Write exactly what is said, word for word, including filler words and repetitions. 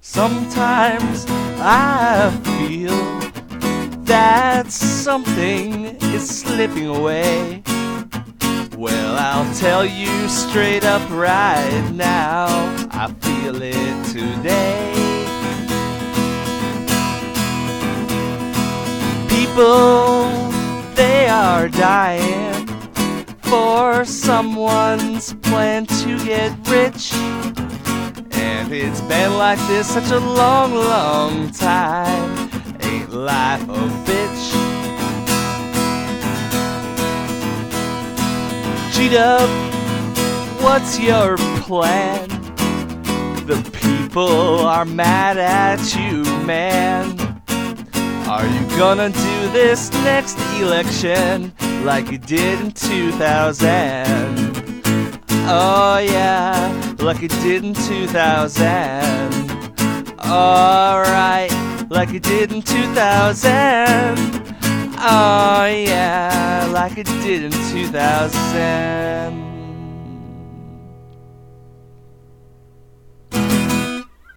Sometimes I feel that something is slipping away. Well, I'll tell you straight up right now, I feel it today. People, they are dying for someone's plan to get rich. And it's been like this such a long, long time. Ain't life a bitch? G-Dub, what's your plan? The people are mad at you, man. Are you gonna do this next election like you did in two thousand? Oh yeah, like you did in two thousand. Alright, like you did in two thousand. Oh yeah, like you did in two thousand.